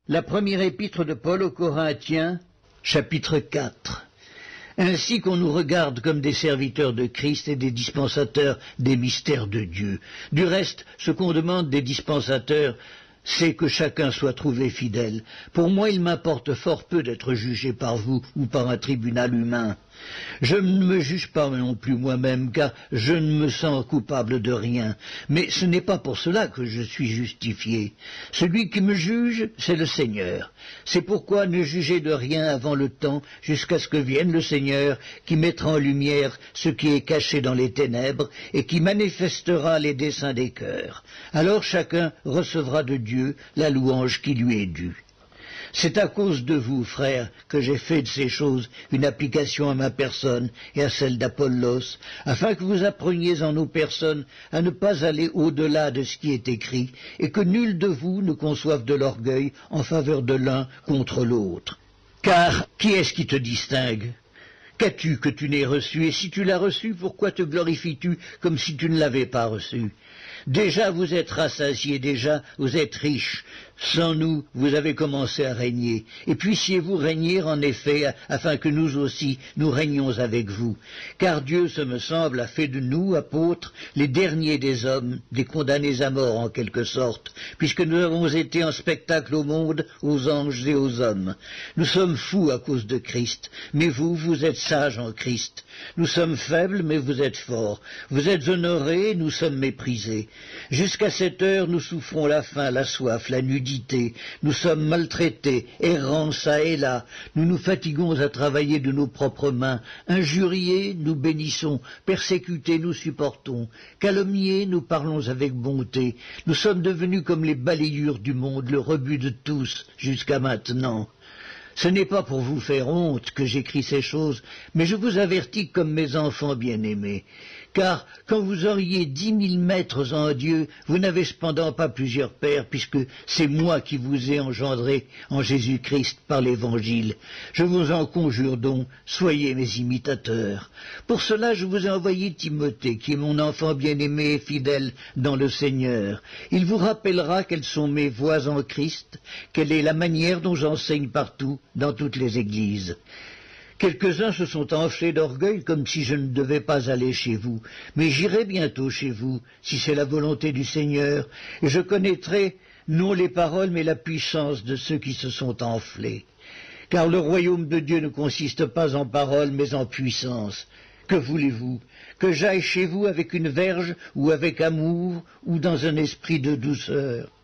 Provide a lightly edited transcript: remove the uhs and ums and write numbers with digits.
La première épître de Paul aux Corinthiens, chapitre 4. Ainsi qu'on nous regarde comme des serviteurs de Christ et des dispensateurs des mystères de Dieu. Du reste, ce qu'on demande des dispensateurs, c'est que chacun soit trouvé fidèle. Pour moi, il m'importe fort peu d'être jugé par vous ou par un tribunal humain. Je ne me juge pas non plus moi-même, car je ne me sens coupable de rien. Mais ce n'est pas pour cela que je suis justifié. Celui qui me juge, c'est le Seigneur. C'est pourquoi ne jugez de rien avant le temps, jusqu'à ce que vienne le Seigneur, qui mettra en lumière ce qui est caché dans les ténèbres, et qui manifestera les desseins des cœurs. Alors chacun recevra de Dieu la louange qui lui est due. C'est à cause de vous, frères, que j'ai fait de ces choses une application à ma personne et à celle d'Apollos, afin que vous appreniez en nos personnes à ne pas aller au-delà de ce qui est écrit, et que nul de vous ne conçoive de l'orgueil en faveur de l'un contre l'autre. Car qui est-ce qui te distingue ? Qu'as-tu que tu n'aies reçu? Et si tu l'as reçu, pourquoi te glorifies-tu comme si tu ne l'avais pas reçu? Déjà vous êtes rassasiés, déjà vous êtes riches. Sans nous, vous avez commencé à régner. Et puissiez-vous régner en effet, afin que nous aussi, nous régnions avec vous. Car Dieu, ce me semble, a fait de nous, apôtres, les derniers des hommes, des condamnés à mort en quelque sorte, puisque nous avons été en spectacle au monde, aux anges et aux hommes. Nous sommes fous à cause de Christ, mais vous, vous êtes sages en Christ. Nous sommes faibles, mais vous êtes forts. Vous êtes honorés, nous sommes méprisés. Jusqu'à cette heure, nous souffrons la faim, la soif, la nudité. Nous sommes maltraités, errants çà et là. Nous nous fatiguons à travailler de nos propres mains. Injuriés, nous bénissons. Persécutés, nous supportons. Calomniés, nous parlons avec bonté. Nous sommes devenus comme les balayures du monde, le rebut de tous, jusqu'à maintenant. Ce n'est pas pour vous faire honte que j'écris ces choses, mais je vous avertis comme mes enfants bien-aimés. Car quand vous auriez 10 000 maîtres en Dieu, vous n'avez cependant pas plusieurs pères, puisque c'est moi qui vous ai engendré en Jésus-Christ par l'Évangile. Je vous en conjure donc, soyez mes imitateurs. Pour cela je vous ai envoyé Timothée, qui est mon enfant bien-aimé et fidèle dans le Seigneur. Il vous rappellera quelles sont mes voies en Christ, quelle est la manière dont j'enseigne partout, dans toutes les églises. Quelques-uns se sont enflés d'orgueil comme si je ne devais pas aller chez vous, mais j'irai bientôt chez vous, si c'est la volonté du Seigneur, et je connaîtrai non les paroles mais la puissance de ceux qui se sont enflés. Car le royaume de Dieu ne consiste pas en paroles mais en puissance. Que voulez-vous? Que j'aille chez vous avec une verge ou avec amour ou dans un esprit de douceur?